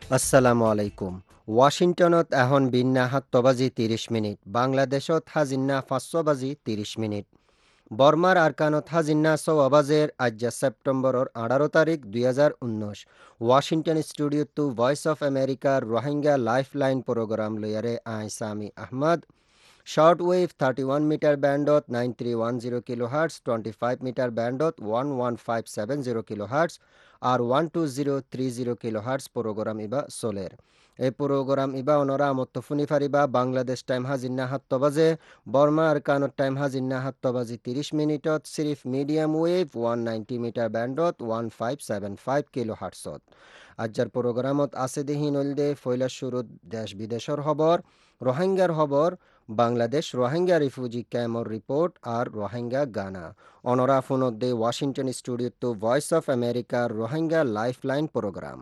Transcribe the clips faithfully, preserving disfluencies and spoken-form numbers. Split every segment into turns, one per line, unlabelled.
আসসালামু আলাইকুম। ওয়াশিংটনত এখন বিন্যা সাতটা বাজি ত্ৰিশ মিনিট। বাংলাদেশত হাজিন্না পাঁচটা বাজি ত্ৰিশ মিনিট। বর্মার আরকানত হাজিন্না ছয় বাজের আজ্জা সেপ্টেম্বরের আঠারো তারিখ দুই হাজার উনিশ। Washington studio to Voice of আমেরিকার রোহিঙ্গা লাইফ লাইন প্রোগ্রাম লইয়ারে আই Sami Ahmad. Short wave thirty one metre ব্যান্ডত nine three one zero kilo hertz, twenty five metre ব্যান্ডত one one five seven zero kilo hertz আর one two zero three zero kilo hertz programme ইবা চলের। এই programme ইবা অনরা আমত্ত ফুনি ফারিবা বাংলাদেশ টাইম হাজিন্না সাতটা বাজে, বর্মা আর কানত টাইম হাজিন্না সাতটা বাজি ত্ৰিশ মিনিটত সিরিফ medium wave one ninety metre ব্যান্ডত one five seven five kilo হার্টসত। আজ্জার প্রোগ্রামত আছে দেহি নলদে ফৈলা শুরুত দেশ বিদেশর খবর, রোহিঙ্গার খবর, বাংলাদেশ রোহিঙ্গা রিফিউজি ক্যাম্পর রিপোর্ট আর রোহিঙ্গা গানা। অনরা ফোনত দে Washington studio to Voice of আমেরিকার রোহিঙ্গা লাইফ লাইন প্রোগ্রাম।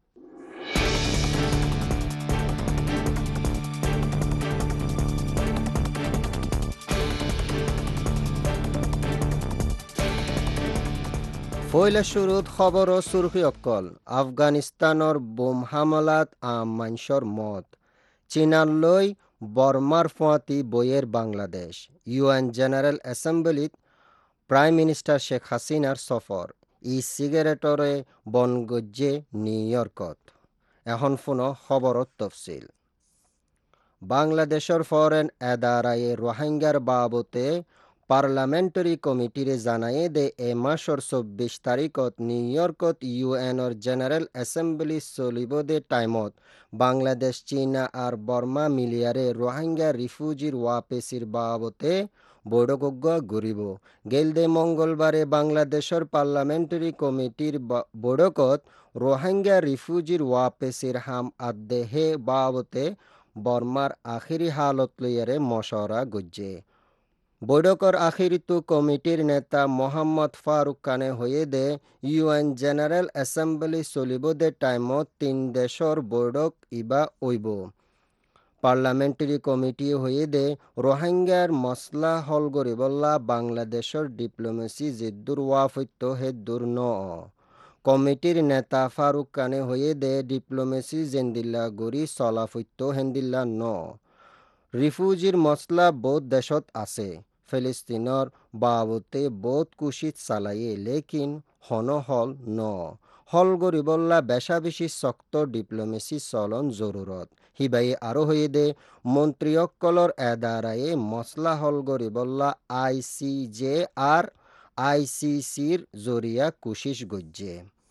ফৈলা শুরুত খবর ও সুরখি অকল, আফগানিস্তানৰ বোম হামলাত আম মানসর মত, চীনালৈ বর্মার ফুয়াতি বইয়ের বাংলাদেশ, ইউএন জেনারেল অ্যাসেম্বলিত প্রাইম মিনিস্টার শেখ হাসিনার সফর, ই সিগারেটরে বনগজ্জে নিউ ইয়র্কত। এখন ফোনো খবরত তফসিল। বাংলাদেশের ফরেন এদারায়ে রোহিঙ্গার বাবতে পার্লামেন্টারি কমিটিরে জানায়ে দে এ মাসর চব্বিশ তারিখত নিউ ইয়র্কত ইউএনর জেনারেল অ্যাসেম্বলি চলিব দে টাইমত বাংলাদেশ, চীনা আর বর্মা মিলিয়ারে রোহিঙ্গা রিফিউজির ওয়াপেসির বাবতে বৈঠকজ্ঞ গরিব। গেলদে মঙ্গলবারে বাংলাদেশের পার্লামেন্টারি কমিটির বৈঠকত রোহিঙ্গা রিফিউজির ওয়াপেসির হাম আদে হে বাবতে বর্মার আখিরি হালত লইয়ারে মশওরা গজ্জে। বৈঠকর আখিরিতু কমিটির নেতা মোহাম্মদ ফারুক খানে হয়ে দে ইউএন জেনারেল অ্যাসেম্বলি চলিব দে টাইমত তিন দেশর বৈঠক ইবা ওইব। পার্লামেন্টারি কমিটি হয়ে দে রোহিঙ্গার মসলা হল গরিবল্লা বাংলাদেশের ডিপ্লোমেসি জিদ্দুর ওয়াফত্য হেদ্দুর ন। কমিটির নেতা ফারুক খানে হয়ে দে ডিপ্লোমেসি জেন্দিল্লা গড়ি চলাফত্য হেন্দিল্লা ন। রিফিউজির মসলা বহুত দেশত আছে, ফিলিস্তিনের বাবতে বহুত কুশিত চালায়ে, লেকিন হন হল ন। হল গরিবল্লা বেশা বেশি শক্ত ডিপ্লোমেসি চলন জরুরত। হিবাই আরো হয়ে দে মন্ত্রীসকলর এদারায়ে মসলা হল গরিবল্লা আই সি জে আর আই সি সির জরিয়া কুশিস গজ্জে।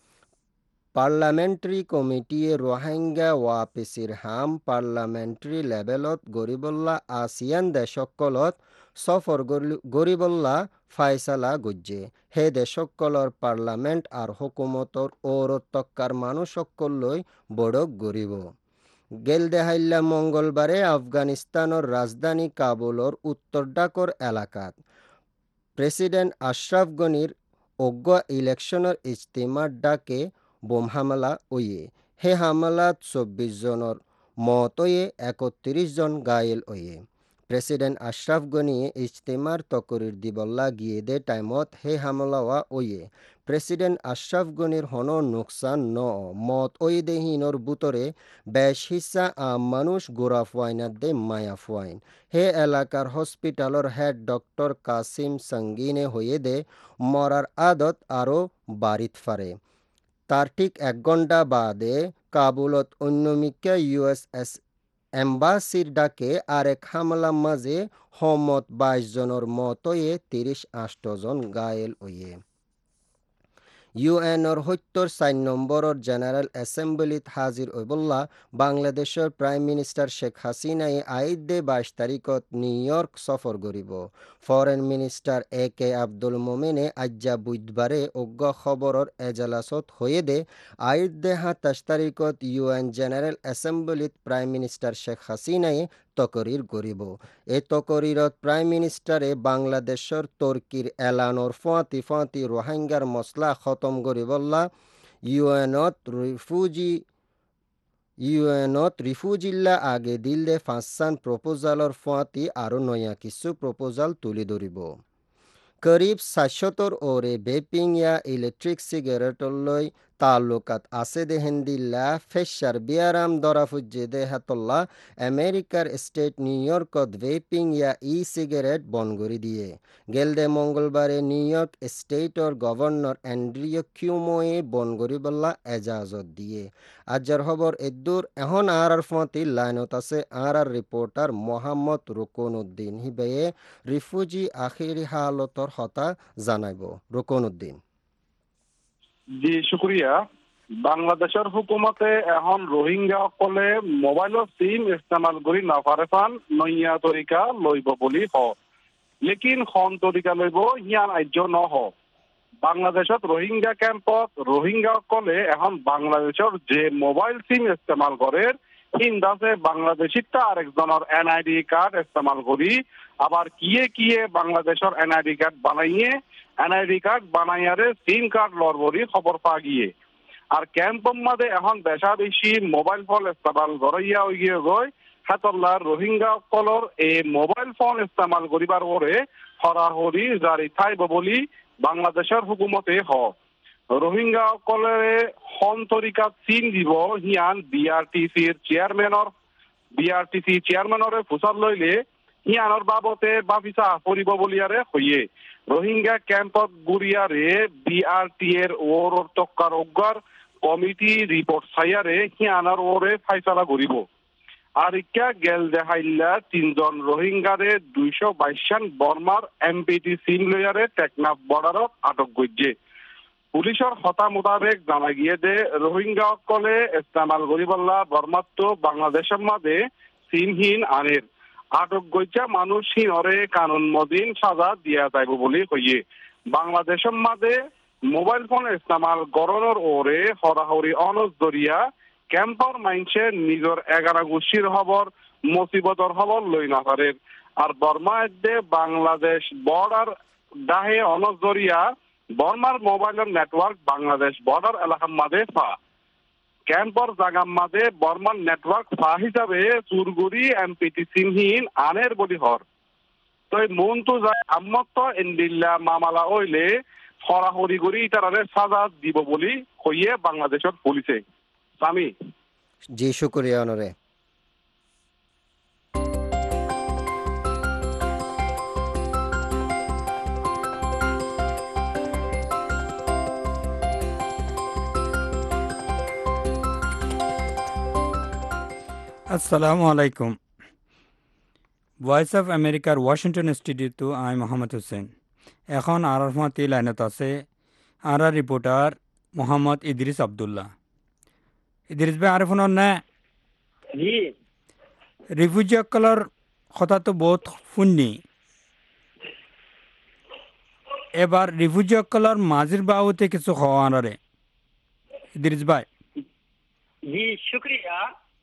পার্লামেন্টারি কমিটিয়ে রোহিঙ্গা ওয়াপেসির হাম পার্লামেন্টারি লেভেলত গরিবল্লা আসিয়ান দেশসকলত সফর গরিবল্লা ফাইসালা গজ্জে। হে দেশসকলর পার্লামেন্ট আর হুকুমতর ঔরতক্কার মানুষসকললৈ বড়ক গরিব। গেল দেহাইল্লা মঙ্গলবারে আফগানিস্তানের রাজধানী কাবুলর উত্তর ডাকর এলাকাত প্রেসিডেন্ট আশরাফ গনির অজ্ঞ ইলেকশনের ইজতেমার ডাকে বোম হামলা ওয়ে। হে হামলাত চব্বিশ জনের মত ওয়ে, একত্রিশ জন গায়েল ওয়ে। প্রেসিডেন্ট আশরাফ গনিয়ে ইজতেমার তকরির দিবল্লা গিয়ে দে টাইমত হে হামলা ওয়ে। প্রেসিডেন্ট আশরাফ গনির হন নোকসান ন, মত ওই দেহিনর বুতরে বেশ হিসা আম মানুষ গোড়া ফুয়াইনার দে মায়া ফুয়াইন। হে এলাকার হসপিটালর হেড ডক্টর কাসিম সঙ্গিনে হয়ে দে মরার আদত আরও বাড়িত ফারে। তার ঠিক এক ঘন্টা বাদে কাবুলত অন্যমিকা ইউএসএস এম্বাসির ডাকে আরেক হামলার মাঝে হমত বাইশ জনের মতয়ে তিরিশ আষ্ট জন গায়েল ওয়ে। ইউএনর সত্তর চার নম্বরের জেনারেল অ্যাসেম্বলিত হাজির হইবল্লা বাংলাদেশের প্রাইম মিনিস্টার শেখ হাসিনাই আইদে বাইশ তারিখত নিউ ইয়র্ক সফর করিব। Foreign minister A K Abdul মোমেনে আজ্জা বুধবারে অজ্ঞ খবরের এজলাসত হয়ে দে আইদে সাতাশ তারিখত ইউএন জেনারেল অ্যাসেম্বলিত প্রাইম মিনিস্টার শেখ হাসিনাই তকরির করিব। এ তকরিরত প্রাইম মিনিস্টারে বাংলাদেশের তুর্কির এলানোর ফাঁতি ফাঁতি রোহিঙ্গার মসলা খতম করিবল্লা ইউএনত রিফিউজি ইউএনত রিফিউজিল্লা আগে দিলে ফাঁসান প্রপোজালর ফাঁতি আরও নয়া কিছু প্রপোজাল তুলি ধরিব। করিব সাতশতর ওরে বেপিং ইয়া ইলেকট্রিক সিগারেটলৈ তালুকাত আছে দে হেন্দিল্লা ফেশার বিয়ারাম দরাফুজ্জে দে হাতল্লা আমেরিকার স্টেট নিউ ইয়র্কত ভেপিং ইয়া ই সিগারেট বন করে দিয়ে গেলদে মঙ্গলবারে নিউ ইয়র্ক স্টেটর গভর্নর অ্যান্ড্রিও কিউমোয়ে বন করি বল্লা এজাজত দিয়ে আজ্জার খবর এদুর এখন আর আর ফতি লাইনত আছে আর আর রিপোর্টার মোহাম্মদ রুকন উদ্দিন হিবেয়ে রিফিউজি আখিরি হালতর হতা জানাইব রুকন উদ্দিন।
জি শুক্রিয়া। বাংলাদেশের হুকুমতে এখন রোহিঙ্গা সকলে মোবাইলৰ সিম ইস্তেমাল কৰি নাপাৰে পান নয়া তৰিকা লইব বুলি হ লেকিন খন তৰিকা লইব হিয়ান আৰ্য নহ বাংলাদেশত রোহিঙ্গা ক্যাম্পত রোহিঙ্গা সকলে এখন বাংলাদেশের যে মোবাইল সিম ইস্তেমাল করে হিন্দাসে বাংলাদেশিটা আরেকজনের এনআইডি কার্ড ইস্তেমাল করি আবার কিয়ে কিয়ে বাংলাদেশের এনআইডি কার্ড বানাইয়ে এনআইডি কার্ড বানাইয়ারে সিম কার্ড লড়বরি খবর পা গিয়ে আর ক্যাম্পের মধ্যে এখন বেশা বেশি মোবাইল ফোন ইস্তেমাল করাইয়া হয়ে গিয়ে গই হাতল্লার রোহিঙ্গা সকলের এই মোবাইল ফোন ইস্তেমাল করিবার পরে হরাহরি জারি থাইব বলি বাংলাদেশের হুকুমতে হ রোহিঙ্গা সকলে হন তরিকাত চিন দিব হিয়ান বিআরটিসির চেয়ারম্যানৰ বিআরটিসি চেয়ারম্যানরে ফুসার লইলে হিয়ানোর বাবতে বাফিসা পরিব বলিয়ারে হইয়ে রোহিঙ্গা ক্যাম্পত গুড়িয়ারে বিআরটি এর ওর তক্কার অজ্ঞার কমিটি রিপোর্ট চাইয়ারে হিয়ানোর ওরে ফাইসলা করিব আর ইকা গেল দেখাইলা তিনজন রোহিঙ্গারে দুইশো বাইশান বর্মার এমপিটি সিম লইয়ারে টেকনাফ বর্ডারত আটক করছে পুলিশের হতা মোতাবেক জানা গিয়ে যে রোহিঙ্গা সকলে ইস্তেমাল করিবল্লা বর্মাত্ম বাংলাদেশের মাঝে সিমহীন আনের আটক গইছা মানুষ হিনরে কানুন মদিন সাজা দিয়া যাইব বলে কইয়ে বাংলাদেশের মাঝে মোবাইল ফোন ইস্তেমাল গরনের ওরে হরাহরি অনজ দরিয়া ক্যাম্পর মাইনসে নিজের এগারো গোষ্ঠীর খবর মুসিবতর খবর লই না পারে আর বর্মা এদে বাংলাদেশ বর্ডার ডাহে অনজ দরিয়া বর্মার মোবাইলের নেটওয়ার্ক বাংলাদেশ বর্ডার এলাকার মাঝে পা ক্যাম্পর জাগার মাঝে বর্মার নেটওয়ার্ক পা হিসাবে চুরগুড়ি এমপিটি সিমহীন আনের বলি হর তো মন তো যায় আম্মত ইন্দিল্লা মামালা ওইলে হরাহরি করি তারারে সাজা দিব বলি কইয়ে বাংলাদেশের পুলিশে সামি
জি শুক্রিয়া অনরে।
আসসালামু আলাইকুম। ভয়েস অফ আমেরিকার ওয়াশিংটন স্টুডিওতে আমি মোহাম্মদ হোসেন। এখন আর আরফাতি লাইনত আছে আর আর রিপোর্টার মোহাম্মদ ইদ্রিস আবদুল্লাহ। ইদ্রিস ভাই আরফোন না
জি
রিফিউজি সকলের কথা তো বহুত শুননি এবার রিফিউজি সকলের মাঝির বাবুতে কিছু খাওয়ানারে ইদ্রিস ভাই।
জি শুক্রিয়া।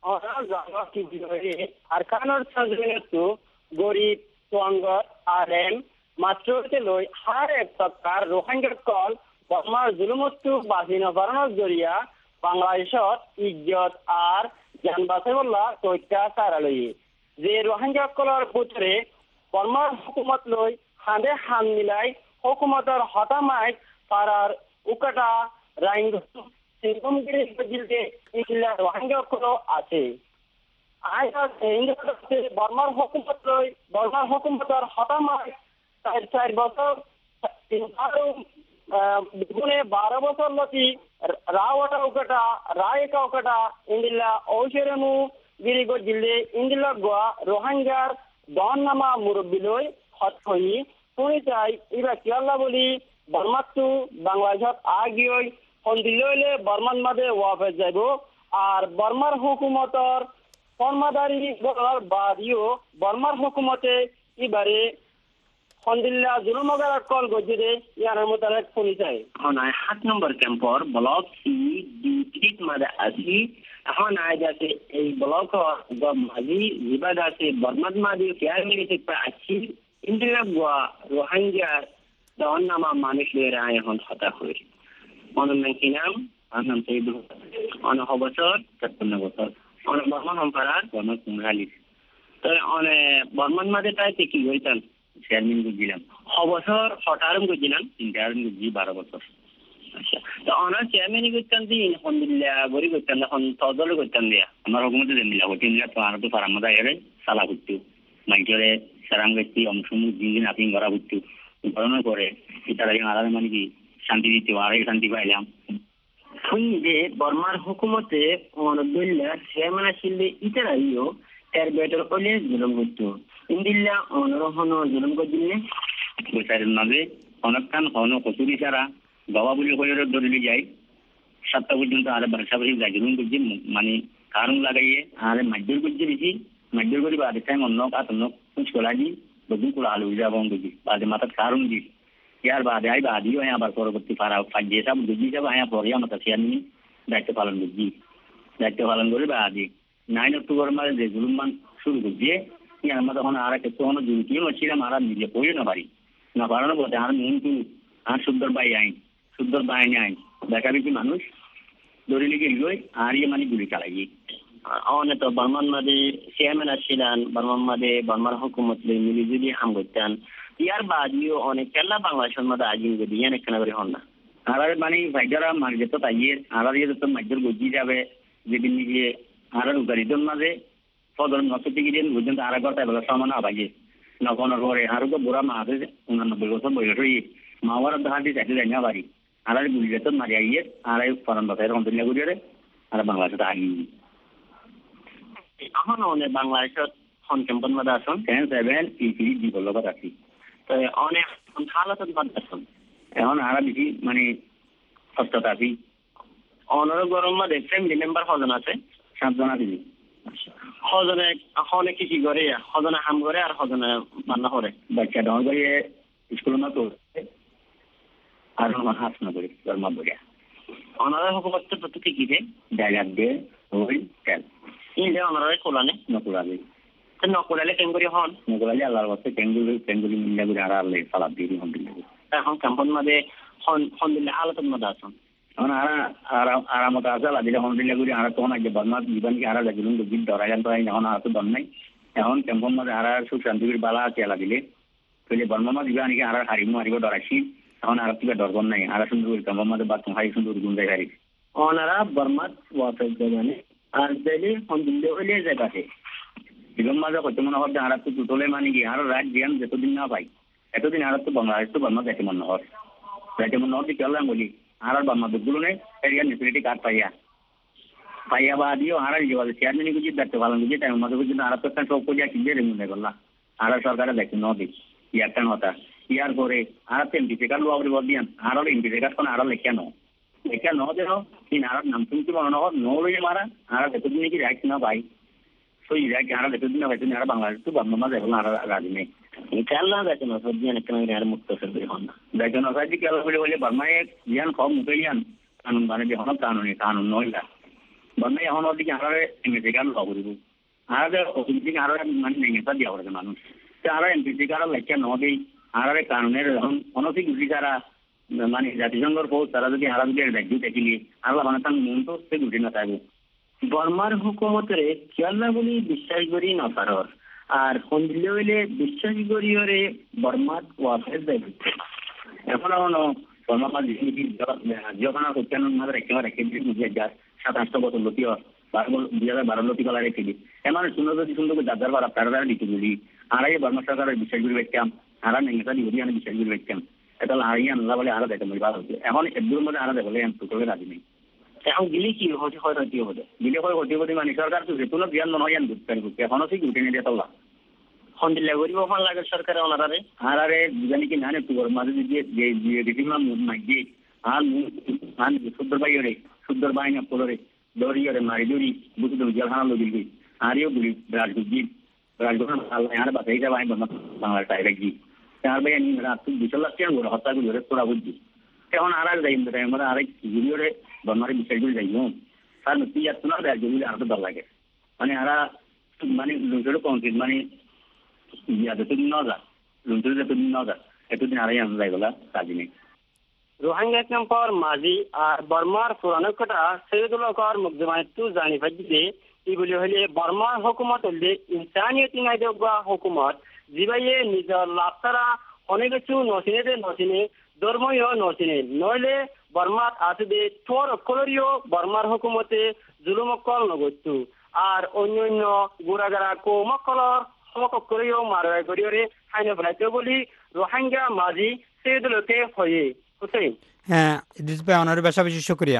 আরকানোর সাজমেনতো গরিব তোয়াঙ্গর আলেম মাত্রতে লই হার এক সরকার রোহিঙ্গার কল বর্মার জুলুমস্তু বাসিনা বাড়ানোর জরিয়া বাংলাদেশত ইজ্জত আর জান বাঁচাইবল্লা তৈত্যা সারালয়ে যে রোহিঙ্গা কলর ভিতরে বর্মার হুকুমত লই হাঁদে হান মিলাই হুকুমতের হতামাই পাড়ার উকাটা রাইঙ্গ রোহিঙ্গা কোনো আছে বর্মার হুকুমত লই বর্মার হুকুমতের হতামাই চার চার বছর দুগুণে বারো বছর লতি রাওটা উকাটা রায়কা উকাটা ইন্দিল্লা ঔষধনু গিরিগ জিল্লে ইন্দিল্লা গোয়া রোহিঙ্গার দন নামা মুরব্বী লই হত হই শুনি চাই ইবা কিয়াল্লা বলি বর্মাত্তু বাংলাদেশত আগিয়ে হন্দিলে বর্মান মাঝে ওয়াফে যাব আর বর্মার হুকুমতর ফরমাদারি বাদিও বর্মার হুকুমতে এবারে হন্দিল্লা জুলুমগার কল গজিরে ইয়ার মোতাবেক শুনি চাই এখন সাত নম্বর ক্যাম্পর ব্লক সি ডি ত্রিত মাঝে আসি এখন আজ আছে এই ব্লক মাঝি বিবাদ আছে বর্মাত মাঝি কেয়ার মেরে আসি ইন্দিরা গোয়া রোহিঙ্গা দন নামা মানুষ লয়েরা এখন হতা হয়ে অনেক নাকি নাম আর নাম সেই অনেক বছর তেপ্পান্ন বছর অনেক বর্মান সম্পারার বর্মান কুমরালি তো অনেক বর্মান মাঝে তাইতে কি হইতাম চেয়ারম্যান গুজিলাম ছ বছর হঠারম গুজিলাম তিনটারম গুজি বারো বছর
আচ্ছা তো অনার চেয়ারম্যানই করতেন দিন এখন দিল্লা গড়ি করতেন এখন তদলে করতেন দিয়া আমার হুকুমতে দেন দিলা হতেন দিলা তো আর তো ফারামদা এরে সালা করতো মাইজরে সারাঙ্গতি অংশমু দিন আপনি করা করতো গণনা করে এটা লাগে আলাদা মানে কি শান্তি দিতে আর শান্তি পাইলাম
যে বর্মার হুকুমতে অনদুল্লা চেয়ারম্যান ছিল ইতারাইও এর বেটার হলে জুলুম করতো ইন্দিল্লা অনরহন জুলুম করদিলে
বিচারের মাঝে অনেকক্ষণ হন কচুরি ছাড়া বাবা বলে হয়ে ধরে যায় সাতটা পর্যন্ত আরে বাসাবাসি জাগরণ করছি মানে কারণ লাগাইয়ে আরে মাধ্যর করছি বেশি মাধ্যর করি বাদে টাইম অন্য অন্য কুচ করা দি বদু করে আলু যাব করছি বাদে মাথার কারণ দি ইয়ার বাদে আই বাদিও হ্যাঁ আবার পরবর্তী পাড়া ফাঁজিয়ে সব বুঝি যাব হ্যাঁ পরে আমার কাছে আমি দায়িত্ব পালন করছি দায়িত্ব পালন করে বাদি নাইন অক্টোবর মাসে যে জুলুমান শুরু করছি আমরা তখন আর একটা তখন জুলুকিও ছিলাম আর নিজে পড়ে না পারি না পারানো বলতে আর কিন্তু আর সুন্দর বাই আইন সুন্দর বাহিনী আইন দেখা দেখি মানুষ দড়ি লিগে লই আর ইয়ে মানে গুলি চালাই
অনেক তো বর্মান মাঝে চেয়ারম্যান ছিলেন বর্মান মাঝে বর্মার হুকুমত মিলিজুলি হাম করতেন ইয়ার বাদিও অনেক খেলা বাংলাদেশের মধ্যে আজিম যদি অনেক কেনা করে হন না
আর মানে ভাইজারা মানে যেত তাইয়ে আর ইয়ে তো মাঝের গজি যাবে যেদিন নিয়ে আর উগারিদের মাঝে সদর নশো থেকে দিন পর্যন্ত আর একবার তাই বলে সমান আবাগে নগণের পরে আরো তো বুড়া মা আছে উনানব্বই বছর বয়স হয়ে মাওয়ার ধারটি চাইতে যাই না বাড়ি আর গুলি যেত মারি আইয়ে আর ফরান বাসায় রন্তনিয়া করিয়ে আর বাংলাদেশে আগি
এখন অনেক বাংলাদেশত খন কেম্পন মধ্যে আসুন
টেন সেভেন ইসি জীবন আছি
তো অনেক হালতত মধ্যে আসুন
এখন আর বেশি মানে সস্ততা আছি
অনর গরম মধ্যে ফ্যামিলি মেম্বার হজন আছে
সাতজন আছি
হজনে হনে কি কি করে হজনে হাম করে আর হজনে বান্না করে
বাচ্চা ডাউন করে স্কুল না তো আর আমার হাস না করে ধর্ম বলে
অনারা হুকুমতের প্রতি কি কি দেয়
জায়গা দিয়ে ওই তেল
ইন্ডে অনারা কোলানে
নকুলাবে
তো নকুলালে কেঙ্গুরি হন
নকুলালে আল্লাহর বাস্তে কেঙ্গুরি কেঙ্গুরি মিল্লা করে আর আল্লাহ সালাদ দিয়ে হন দিলে
এখন ক্যাম্পন মধ্যে হন হন দিলে আলাদা মধ্যে আসুন
এখন আর আরামত আছে আল্লাহ দিলে হন দিলে করে আর তখন আগে বর্মা জীবনকে আর যাগুলো গিল ধরা গান তো এখন আর তো দন নাই এখন ক্যাম্পন মধ্যে আর সুখ শান্তির বালা আছে আল্লাহ দিলে তাহলে বর্মা জীবন নাকি আর হারিমু হারিব ডরাইছি এখন আর থেকে ডরবন নাই আর সুন্দর ক্যাম্পন মধ্যে বাথরুম হাই সুন্দর গুণ যায় হারি
ওনারা বর্মা ওয়াটার জানে আর দিলে হন দিলে ওইলে জায়গাতে
জীবন মাঝে হয়তো মনে হয় আর তো টুটলে মানে কি আর রাত জ্ঞান যতদিন না পাই এতদিন আর তো বাংলাদেশ তো বর্মা দেখে মনে হয় দেখে মনে হয় চললাম বলি আর বার্মা দুগুলো নেই এরিয়া নেসিলিটি কার্ড পাইয়া পাইয়া বা দিও আর চেয়ারম্যান গুজি দেখতে ভালো গুজি তাই মাঝে বুঝি আর তো একটা সব পর্যায়ে কিনবে রেমুনে করলা আর সরকারে দেখে নদী ইয়ারটা নতা ইয়ার পরে আর তো এমপি কার্ড লোয়া বলি দিয়ান আর এমপি কার্ড কোন আর লেখা ন লেখা ন দেন কি আর নাম শুনতে মনে হয় ন লইয়ে মারা আর এতদিন কি রাইট না পাই সই রাইট আর এতদিন না পাইছেন আর বাংলাদেশ তো বার্মা মাঝে এখন আর রাজি নেই
খেলা দেখেন সবজি অনেক আর মুক্ত সরকারি হন না
দেখেন সাহায্য খেলা বলে বলে বার্মায় জ্ঞান কম মুখে জ্ঞান কানুন মানে যে হন কানুনি কানুন নইলা বার্মায় এখন ওদিকে আর এমপি কার্ড ল করিব আর অসুবিধা আর মানে নেগেটা দিয়া করে মানুষ আর এমপি কার্ড লেখা ন দেই আর কানুনের অনৈতিক গুলি তারা মানে জাতিসংঘর ফৌজ তারা যদি আর যদি রাজ্য দেখিলি আল্লাহ মানে তার মন তো সে গুলি না থাকবো
বর্মার হুকুমতরে কেলা বলি বিশ্বাস করি না পারর আর হন্দিলে হইলে বিশ্বাস করি ওরে বর্মাত ওয়াফের দেয়
এখন এখনো বর্মা যখন সত্যান মাঝে একেবারে রেখে যা সাত আটশো বছর লতি বারো দুই হাজার বারো লতি কলা রেখে দিই এমন সুন্দর যদি সুন্দর করে যার বার তারা তারা দিতে বলি আর এই বর্মা সরকারের বিশ্বাস করে ব্যক্তাম আর নেতা দিবি আমি বিশ্বাস করে ব্যক্তাম এটা আড়াই আনলা বলে আরো দেখে ভালো হচ্ছে এখন এর মধ্যে আরো দেখলে টোটালে রাজি নেই
এখন গিলে কি হতে হয় হতে হবে
গিলে হয় হতে হতে মানে সরকার তো যেগুলো জ্ঞান মনে হয় বুঝতে পারবো এখনো ঠিক উঠে নিয়ে তোলা
হন্দিল্লা করিব ভাল লাগে সরকারে ওনারে
আর আরে জানি কি নানে তোর মাঝে যে বিভিন্ন মাইজে আর আর সুন্দর বাই রে সুন্দর বাই না পোলরে দড়ি রে মারি দড়ি বুঝতে তো জেলখানা লোক দিবি আরিও গুলি রাজগুজি রাজগুজি আল্লাহ আর বাতাই যা ভাই বাংলা টাইরে গি চার ভাই আমি রাত বিশাল লাগছে ওর হত্যা করে তোরা বুঝছি এখন আর আর যাই আমরা আরেক গুলিওরে বর্মারে বিচার করে যাইব তার নতুন যাচ্ছে না রাজগুলি আর তো দল লাগে মানে আরা মানে লুচেরও কংক্রিট মানে যতদিন ন যা লুচের যতদিন ন যা এতদিন আড়াই আনন্দ যাইগলা কাজী নেই
রোহিঙ্গা ক্যাম্পর মাঝি আর বর্মার পুরানকটা সৈয়দুল কর মুকদমায়তু জানি ফাজিতে ইবলি হলে বর্মার হুকুমত হলে ইনসানিয়তি নাই দেওয়া হুকুমত জিবাইয়ে নিজের লাভতারা অনেক কিছু নচিনে দে নচিনে ধর্মীয় নচিনে নইলে বর্মাত আসবে তোর কলরিও বর্মার হুকুমতে জুলুমকল নগত্তু আর অন্য অন্য গুড়াগাড়া কৌমকলর হক করিও মারা করিওরে হাইনে ফেলাইতে বলি রোহিঙ্গা মাঝি সেদুলতে হয়ে হুসেন।
হ্যাঁ ইদ্রিস ভাই অনার বেশা বেশি শুক্রিয়া।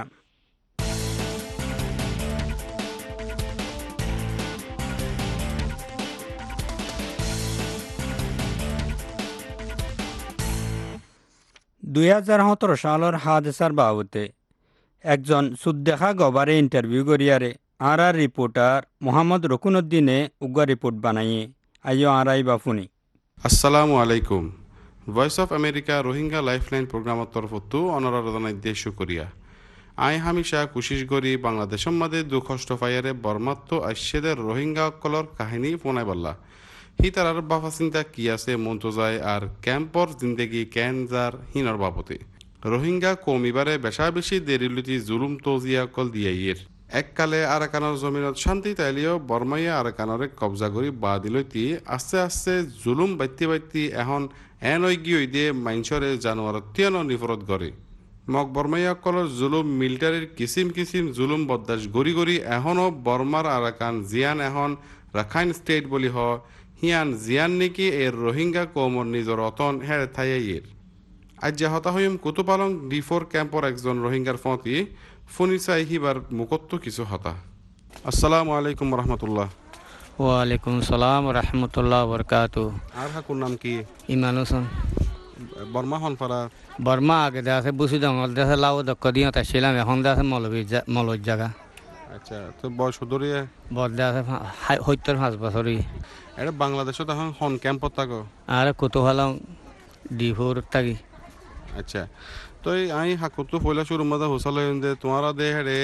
দুই হাজার সতেরো সালের হাদেসার বাবতে একজন সুদ্দেখা গবারে ইন্টারভিউ করিয়ারে আর আর রিপোর্টার মোহাম্মদ রকুনউদ্দিনে উগা রিপোর্ট বানাইয়ে আইও আরাই বাফুনি।
আসসালামু আলাইকুম। Voice of America Rohingya lifeline প্রোগ্রামের তরফতো অনারার জানাই শুকরিয়া। আই হামিশা কোশিশ করি বাংলাদেশের মাঝে দুঃখ কষ্ট পাইয়ারে বর্মাত্ম আইসেদের রোহিঙ্গা অকলর কাহিনী ফোনাই বললা হি তার বাফা চিন্তা কি আছে মন্ত যায় আর ক্যাম্পর জিন্দেগি ক্যান যার হিনর বাবতে রোহিঙ্গা কমিবারে বেশা বেশি দেরিলুতি জুলুম তজিয়া কল দিয়াইয়ের এককালে আরাকানের জমিনত শান্তি তাইলিও বর্মাইয়া আরাকানরে কবজা করি বা দিলতি আস্তে আস্তে জুলুম বাইতি বাইতি এখন এন ঐগি দিয়ে মাইনসরে জানুয়ার তিয়ানো নিফরত করে মগ বর্মাইয়া কলর জুলুম মিলিটারির কিসিম কিসিম জুলুম বদাস গড়ি গড়ি এখনও বর্মার আরাকান জিয়ান এখন রাখাইন স্টেট বলি হ হিয়ান জিয়ান নেকি এর রোহিঙ্গা কৌমর নিজর অতন হেরে থাইয়ের আজ যে হতা হইম কুতুপালং ডি ফোর ক্যাম্পর একজন রোহিঙ্গার ফতি ফোনিসাই হিবার মুকত্ত কিছু হতা। আসসালামু আলাইকুম রহমতুল্লাহ।
ওয়ালাইকুম সালাম রহমতুল্লাহ বরকাতু।
আর হাকুর নাম কি?
ইমান হোসেন।
বর্মা হন পারা?
বর্মা আগে দেশে বুসি জঙ্গল দেশে লাউ দক্ষ দিয়ে তাছিলাম এখন দেশে মলবি মলজ জায়গা।
আচ্ছা তো বয়স ধরিয়ে
বর দেশে সত্তর পাঁচ বছরই।
এটা বাংলাদেশত এখন হন ক্যাম্পত থাকো?
আর কুতুহালং ডি ফোর থাকি।
আচ্ছা তো আমি হাকুতো পয়লা শুরুর মধ্যে হোসাল দে তোমারা দে হেরে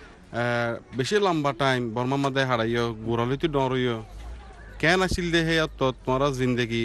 বেশি লম্বা টাইম বর্মা মাদে হারাইও গুড়ালিতে ডরইও কেন আসিল দে হে তো তোমারা জিন্দেগি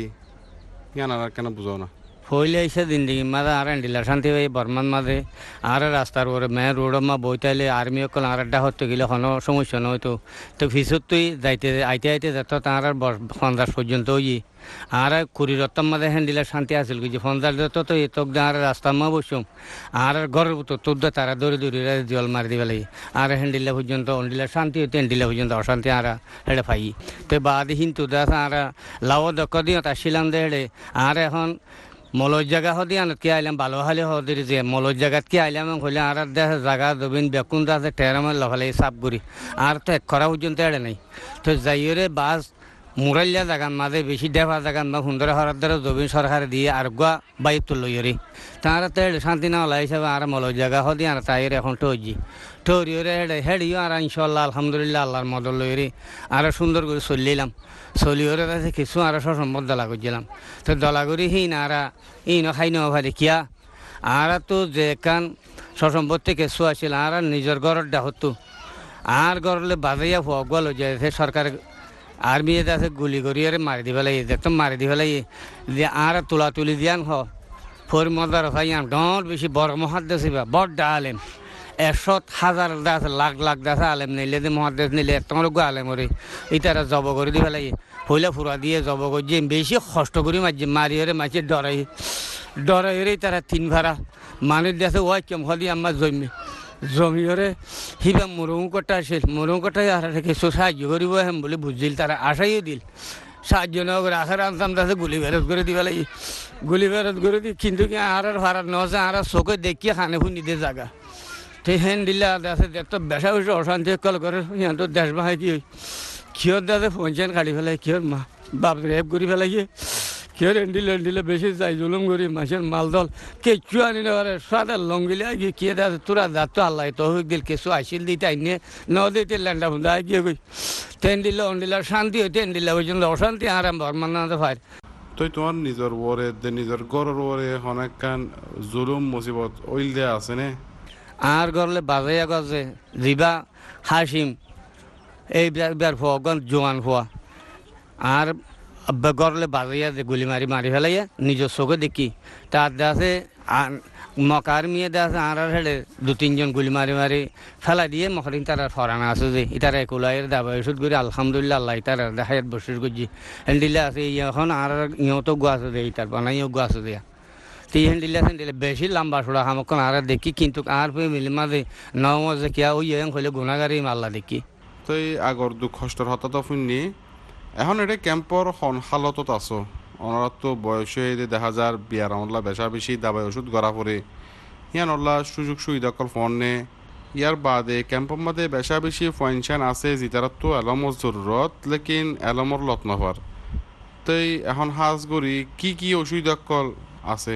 কেন আর কেন বুঝাও না?
হইলে এসে জিন্দিগি মাঝে আর এন্ডিলা শান্তি ভাই বর্মান মাঝে আর রাস্তার ওরে মেন রোড মা বইতাইলে আর্মি অকল আর আড্ডা হতে গেলে কোনো সমস্যা নয়তো তো ফিসত তুই যাইতে আইতে আইতে যেত তার আর পঞ্চাশ পর্যন্ত ওই আর কুড়ি রত্তম মাঝে হ্যান্ডিলা শান্তি আসিল কিছু পঞ্চাশ যত তো এই তোক আর রাস্তার মা বসুম আর ঘরের তো তোর তারা দৌড়ি দৌড়ি জল মারি দিবে লাগে আর হ্যান্ডিলা পর্যন্ত অন্ডিলা শান্তি হইতে হ্যান্ডিলা পর্যন্ত অশান্তি আর হেঁড়ে পাই তো বাদ হিন্তু দেশ আর লাভ দক্ষ দিও তার শিলাম দে হেঁড়ে আর এখন মলজ জায়গা হদি আনত কি আইলাম ভালো হলে হদির যে মলজ জায়গাত কি আইলাম হলে আর দেশ জায়গা দবিন বেকুন আছে টেরামের লফালে সাপ গুড়ি আর তো এক করা পর্যন্ত এড়ে নাই তো যাইরে বাস মুরাইলা জায়গার মাঝে বেশি দেফা জায়গার বা সুন্দর হরার দ্বারা দবিন সরকার দিয়ে আর গুয়া বাইক তুলইরি তারা তো শান্তি না হলা হিসাবে আর মলজ জায়গা হদি আর তাই এখন টজি টরিওরে হেডে হেডিও আর ইনশাল্লাহ আলহামদুলিল্লাহ আল্লাহর মদল লইরি আর সুন্দর করে চলিলাম চলিওরে আছে কিছু আর সসম্পদ দলা করছিলাম তো দলা করি হিন আর ইন খাই নেওয়া ভারি কিয়া আর তো যে কান সসম্পদ থেকে কিছু আসছিল আর নিজের ঘরের ডাহতো আর ঘরলে বাজাইয়া ফুয়া গল যে সরকার আর্মি আছে গুলি করিয়ারে মারি দিব লাগে একদম মারি দিব লাগে যে আর তোলা তুলি দিয়ান হ ফোর মজার খাইয়াম ডর বেশি বড় মহাদ্দেশ বড় আলেম একশো হাজার দাস লাখ লাখ দাস আলেম নিলে যে মহাদেশ নিলে তোমার গো আলেম ওরে ইতারা জব করে দিব লাগে হইলে ফুরা দিয়ে জব করছে বেশি কষ্ট করি মারছে মারিয়ে মাছে ডরাই ডরাইরে তারা তিন ভাড়া মানুষ দেশে ওই কেম হলি আমার জমি জমিরে সিবা মরু কটা আছিল মরু কটাই আর কিছু সাহায্য করিব হেম বলে বুঝিল তারা আশাইও দিল সাহায্য না করে আশার আনতাম তাতে গুলি বেরত করে দিবা লাগি গুলি বেরত করে দি কিন্তু কি আর ভাড়া নজা আর চোখে দেখিয়ে খানে ফুনি দিয়ে জাগা তো হেন দিলে আছে তো বেসা বেশি অশান্তি কল করে সিহঁতৰ দেশ বাহাই কি কিহর দাদা পঞ্চায়েত কাটি ফেলাই কিহর মা বাপ রেপ করে ফেলাই কিহর এন্ডিলে এন্ডিলে বেশি যাই জুলুম করি মাসের মালদল কেঁচু আনি নেওয়ারে সাদা লঙ্গিলে গিয়ে কে দাদা তোরা দাঁত তো আল্লাহ তহবিক দিল কেঁচু আইসিল দিতে আইনে ন দিতে ল্যান্ডা ফুন্দা গিয়ে কই তেন দিলে অন্ডিলার শান্তি হইতে এন্ডিলা পর্যন্ত অশান্তি আরাম বর্মান না ভাই
তুই তোমার নিজের ওরে নিজের গরের ওরে অনেক কান জুলুম মুসিবত ওইল দেয়া আছে নে
আর গরলে বাজাইয়া গজে জিবা হাসিম এই বিয়ার ফোয়াগন জোয়ান ফোয়া আর গরলে বাজাইয়া যে গুলি মারি মারি ফেলাইয়া নিজের চোখে দেখি তার দেশে মকার মেয়ে দেশে আর হেঁড়ে দু তিনজন গুলি মারি মারি ফেলা দিয়ে মকরিন তারা ফরানা আছে যে ইতারা একুলাইয়ের দাবা ওষুধ করে আলহামদুলিল্লাহ আল্লাহ তারা দেখায়াত বসে করছি এন্ডিলে আছে এখন আর ইহঁতো গো আছে যে ইতার বানাইও গো আছে দিয়া তিন দিলে দিলে বেশি লম্বা সোড়া হামকন আর দেখি কিন্তু আর মিলি মাঝে নও যে কিয়া ওই এং হইলে গুণাগারি মাল্লা দেখি
তো এই আগর দুঃখ কষ্টর হতা তো শুনি এখন এটা ক্যাম্পর হন হালতত আছো অনার তো বয়স হয়ে দেখা যার বিয়ার আমলা বেশা বেশি দাবাই ওষুধ গড়া পড়ে ইয়ান অল্লা সুযোগ সুবিধা কল ফোনে ইয়ার বাদে ক্যাম্পর মধ্যে বেশা বেশি ফাইনশন আছে যেটার তো এলমর জরুরত লেকিন এলমর লত নফার তাই এখন হাজ গড়ি কি কি অসুবিধা কল আছে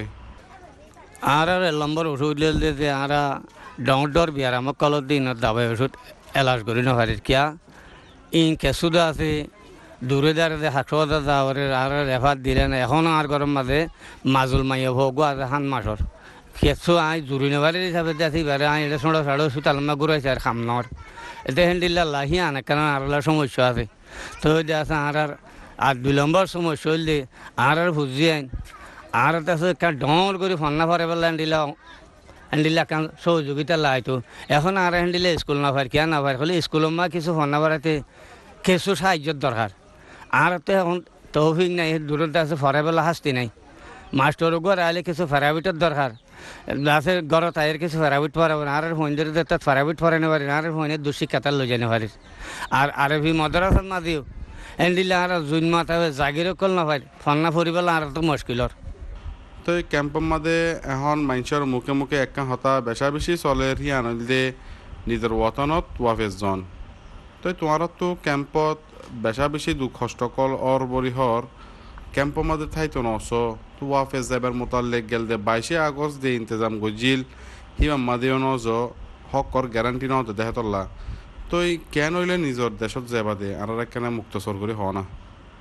আর আর লম্বর ওষুধ যে আর ডর বিয়ার আমার কলত দিন দাবাই ওষুধ এলাজ করি না পারি কিয়া ইন কেঁচুদা আছে দূরে দাঁড়ে হাসপাতাল যাওয়ারে আর রেফার দিলে না এখনও আর গরম মাঝে মাজুল মাইয়া ভোগ আছে হান মাসর কেঁচু আই জুড়ি নেবারে হিসাবে দেখি বারে আই এটা সোঁড়া সাড়ো সুতালমা ঘুরাইছে আর খামনর এতে হেন্ডিল্লা লাহি আনে কারণ আর সমস্যা আছে তো আছে আর আর আর দুই নম্বর সমস্যা হইলে আর আর ভুজি আইন আর আছে ডর করে ফন্না ফরে পেলে হেন্ডিলা হেন্ডিলা কান সহযোগিতা লাইতো এখন আর হেন্ডিলে স্কুল না পার কিয়া না পার হলে স্কুলের মা কিছু ফন্না ফরাতে কিছু সাহায্যের দরকার আর তো এখন তৌফিক নাই দূরত আছে ফরাবেলা শাস্তি নাই মাস্টর ঘর আইলে কিছু ফেরাবিটের দরকার আছে ঘরত আয়ের কিছু ফেরাবিট ফরাবেন আর ফোনদের তাত ফেরাবিট ফরাইতে পারি আর ফোনের দুঃশিক্ষাতা লই জানি পারি আর আর ভি মদরাসার মাঝেও এন্ডিলে আর জুন মাথা জাগিরও কল না পারি ফন্না ফরিবেলা আর তো মুশকিলর
তো এই ক্যাম্পের মধ্যে এখন মানুষের মুখে মুখে একটা হতা বেশা বেশি চলে হি আনন্দে নিজের ওয়াতনত ওয়াফেজ জন তো তোমার তো ক্যাম্পত বেশা বেশি দুঃখ কষ্টকল অর বরিহর ক্যাম্পের মধ্যে থাইতো নস তো ওয়াফেজ যাবার মোতালেক গেল দে বাইশে আগস্ট দিয়ে ইন্তজাম গজিল হিমাম মাদিও নজ হকর গ্যারান্টি ন দেহতল্লা তো এই কেন হইলে নিজের দেশত যাবা দে আর কেন মুক্ত সর করে হওয়া না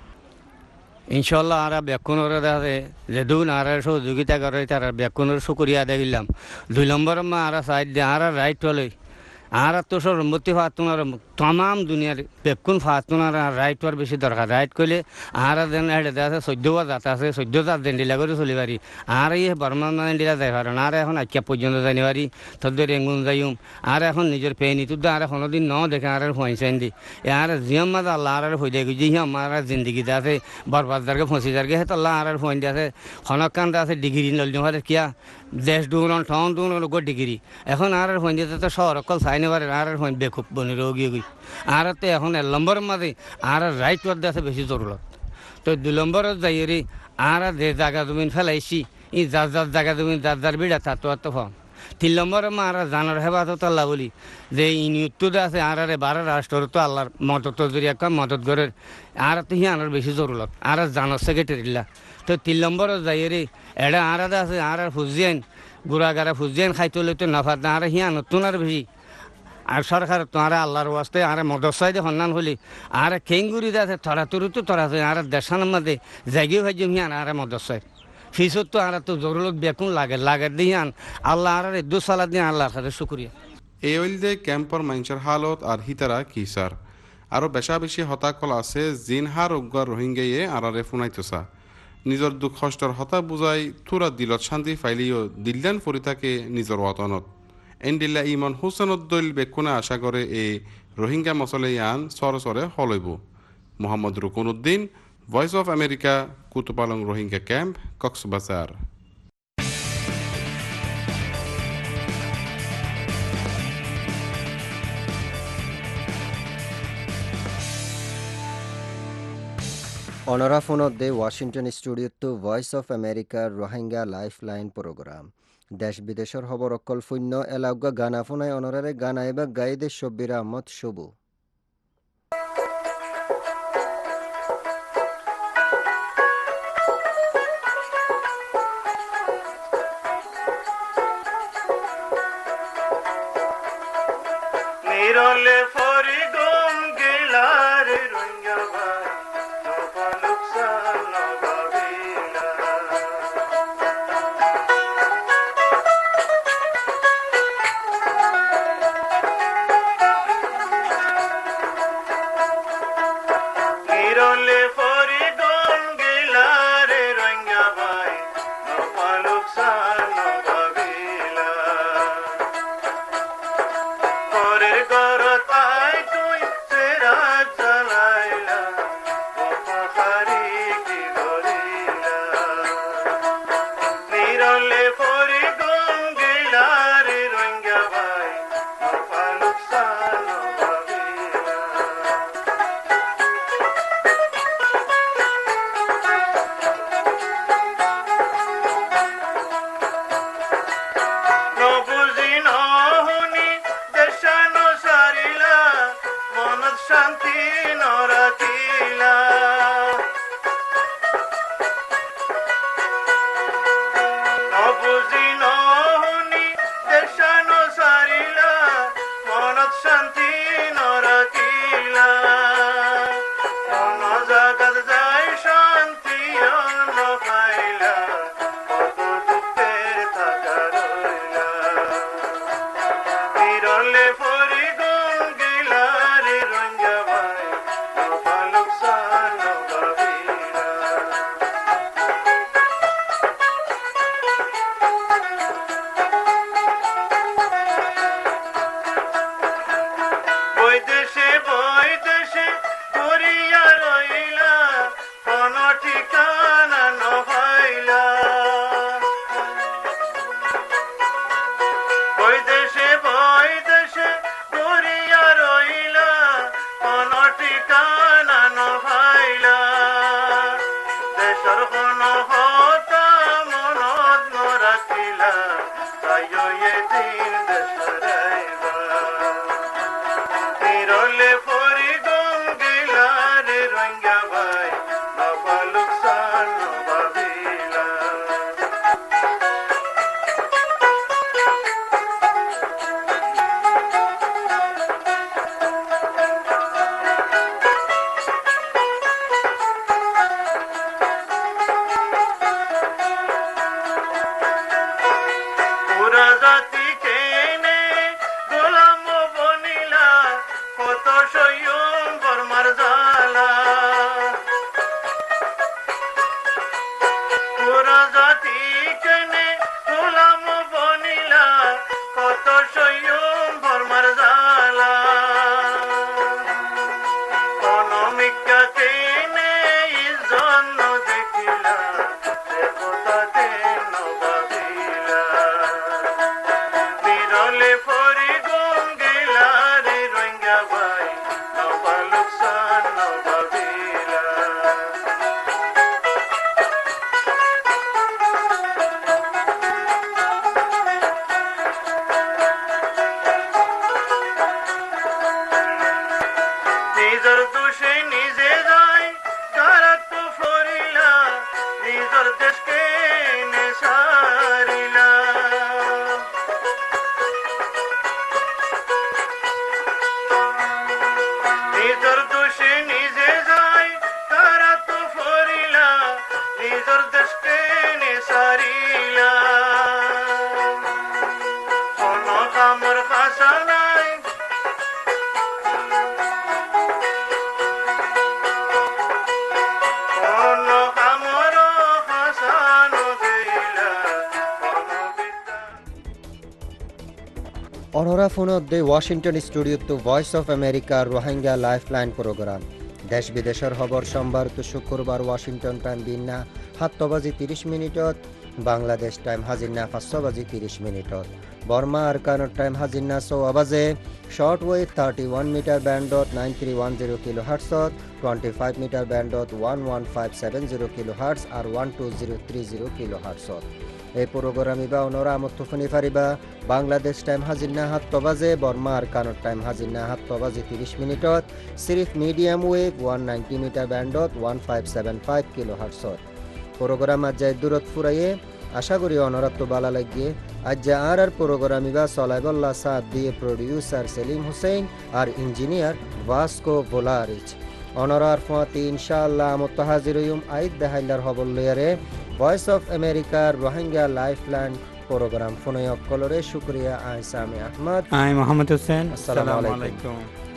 ইনশাল্লাহ আর ব্যাকুণরে দেখে যে দুন আর সহযোগিতা করে তার ব্যাকুণের শুক্রিয়া দিলাম দুই নম্বর মা আর সাইড দিয়ে আর রাইট হলে আর তো সম্মতি ফাতুনার তমাম দুনিয়ার বেকুন ফাতুনার রাইট বেশি দরকার রাইট করলে আর দেন হেঁটে আছে চৈধ্য জাত আছে চৈধ্য জাত দেন্ডিলা করে চলি পারি আর এই বর্মান দেন্ডিলা যাই পারেন আর এখন আকিয়া পর্যন্ত জানি পারি তোদের রেঙ্গুন যাইম আর এখন নিজের পেনি তো আর এখনো দিন ন দেখে আর ফোঁসাইন দি আর জিয়ম মাঝ আল্লাহ আর হয়ে যায় যে হিম আর জিন্দগিতে আছে বরবাদ দারকে ফসি যারকে হে তো আল্লাহ আর ফোন দিয়ে আছে খনকান্ত আছে ডিগ্রি নল কিয়া দেশ দুগুণ ঠন দুগুণ গো ডিগ্রি এখন আর ফোন দিতে তো শহর অকল চাই নেবার আর ফোন বেকুব বনি রোগী গই আর তো এখন এক নম্বরের মাঝে আর রাইট ওয়ার্ড আছে বেশি জরুরত তো দুই নম্বরত যাই রে আর যে জায়গা জমিন ফেলাইছি ই যার যার জায়গা জমিন যার যার বিড়া তাতো আর তো ফোন তিন নম্বরের মা আর জানার হেবাত আল্লাহ বলি যে ইউনিটটো আছে আর আরে বারো রাষ্ট্র তো আল্লাহর মদত জরিয়া কম মদত করে আর তো হি আনার বেশি জরুরত আর জানার সেক্রেটারিলা তো তিন নম্বরত যাই রে এটা আর আছে আর ফুজিয়ান গুড়াগাড়া ফুজিয়ান খাইতে লইতে নাফাত না আর হি আনতুন আর বেশি আর সরকার তোমার আল্লাহর ওয়াস্তে আর মদরসাই দিয়ে সন্ধান হলি আর খেঙ্গুরি আছে থরাতুরি তো তরা আর দেশানোর মধ্যে জাগিয়ে ভাই জমিয়ান আর মদরসাই ফিসত তো আর তো জরুরত বেকুন লাগে লাগে দিয়ান আল্লাহ আর দু সালা দিয়ে আল্লাহর সাথে শুক্রিয়া
এই হইল যে ক্যাম্পর মানুষের হালত আর হিতারা কি স্যার আরও বেশা বেশি হতাকল আছে জিন হার উগ্র রোহিঙ্গাইয়ে আর আরে ফুনাইতোসা নিজের দুঃখ কষ্টর হতা বুঝাই থুরা দিলত শান্তি ফাইলিও দিল্লান ফরি থাকে নিজের ওয়াতনত এন্ডিল্লা ইমন হুসেনদ্দৈল বেকুনে আশা করে এই রোহিঙ্গা মসলে ইয়ান সরে সরে হলইব Mohammad Rukun Uddin voice of America Kutupalong Rohingya camp Cox's Bazar
অনরা ফোনত দে ওয়াশিংটন স্টুডিওত ভয়েস অফ আমেরিকাৰ রোহিঙ্গা লাইফ লাইন প্রোগ্রাম দেশ বিদেশের খবর অকল শূন্য এলাউগা গানা ফোনায় অনরারে গানা এবার গাইদে শব্বির আহমদ শুভু
নিরলে ফরি গম গেলার রোহিঙ্গা ভাই তোফা লুকসান নবাবিনা ঠিকানা নভাইলা ওই দেশে বই দেশে ঘুরিয়া রইলা কোন ঠিকানা নভাইলা দেশর কোন হতা মনত নরাখিলা তাই এ দিন দেশরাইবা নিরলে ফরি গম গেলারে রঙ্গা ভাই বাবা লুকসান নভাবিলা পুরা জাতি কেনে গোলাম বনিলা কত সয়ম বর্মার জালা পুরা জাতি কেনে গোলাম বনিলা কত সয়ম বর্মার জালা অনমিকা কেনে ইজন দেখিলা সে কথা দেন নভাবিলা নিরলে ফরি গম গেলারে রঙ্গা ভাই নবা লুকসান নভাবিলা নিজর দোষে নিজে যায় তারা তো ফরিলা নিজর দেশকে নেসারিলা নিজর দোষে নিজে যায় তারা তো ফরিলা নিজর দেশকে নেসারিলা কোন কামর খাসা নাই কোন কামর খাসানো দিলা কোন বিদ্যা
অনরা ফোনত দে ওয়াশিংটন স্টুডিওত ভয়েস অফ আমেরিকার রোহিঙ্গা লাইফলাইন প্রোগ্রাম দেশ বিদেশের খবর সোমবার তো শুক্রবার ওয়াশিংটন টাইম দিনা সাতটা বাজি ত্ৰিশ মিনিটত বাংলাদেশ টাইম হাজিনা পাঁচশো বাজি ত্ৰিশ মিনিটত বর্মা আরকানোর টাইম হাজিনা ছয় বাজে short wave thirty one metre ব্যান্ডত nine three one zero kilo হার্টসত টুয়েন্টি ফাইভ মিটার ব্যান্ডত one one five seven zero kilo hertz আর one two zero three zero kilo হার্টসত এই প্রোগ্রাম ইবা অনরা আমত শুনি পারিবা বাংলাদেশ টাইম হাজিনা সাতটা বাজে বর্মা আরকানোর টাইম হাজিনা সাতটা বাজি ত্ৰিশ মিনিটত সিরিফ medium wave one ninety metre ব্যান্ডত one five seven five kilo হার্টসত প্রোগ্রাম আজ যায় দূরত ফুরাইয়ে আশা করি অনরাত্ম বালা লাগিয়ে আজ আর আর প্রোগ্রাম ইবা সলাইবল্লা সাদ দিয়ে প্রডিউসার সেলিম হুসেন আর ইঞ্জিনিয়ার ভাস্কো ভোলারিচ অনরার ফাতি ইনশাআল্লাহ আমত হাজির হইম আইদ দেহাইলার হবল লয়ারে ভয়েস অফ আমেরিকার রোহিঙ্গা লাইফলাইন প্রোগ্রাম ফোনে অকলরে শুক্রিয়া আইসামি আহমদ
আই মোহাম্মদ হোসেন
আসসালামু
আসসালামু
আলাইকুম।
আলাইকুম